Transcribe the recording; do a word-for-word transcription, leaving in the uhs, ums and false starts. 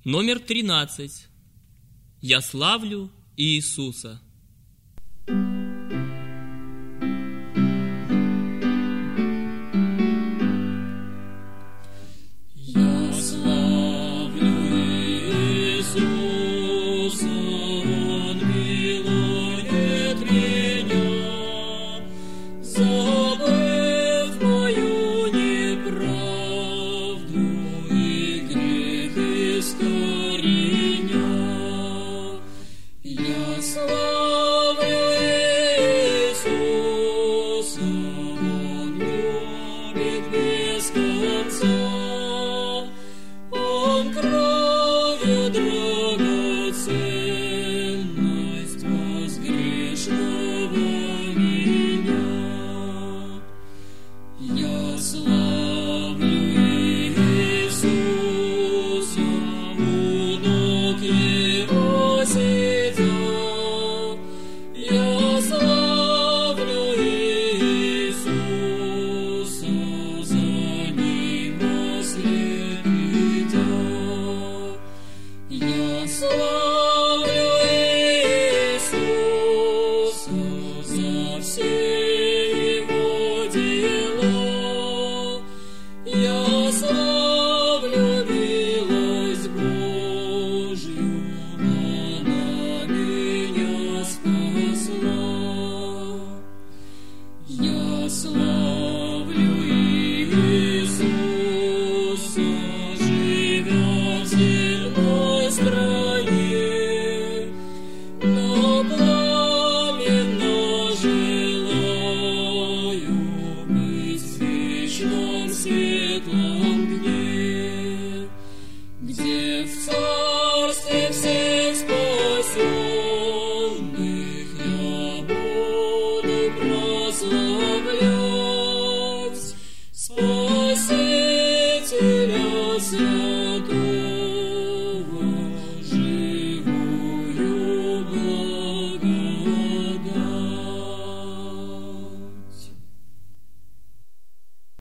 Номер тринадцать. Я славлю Иисуса. Я славлю Иисуса, Он милует меня, забыв мою неправду и грех искореня. Я славлю Иисуса, Он любит без конца. Он кровью драгоценность воскрешного меня. Я славлю Иисуса, у ног Его сидя. Я славлю Иисуса, за Ним вслед идя. Я славлю Иисуса за все Его дела. Я славлю милость Божью, она меня спасла. Я славлю Иисуса, живя в земной стране, но пламенно желаю быть в вечном светлом дне, где в царстве всех спасенных я буду прославлять Спасителя святого.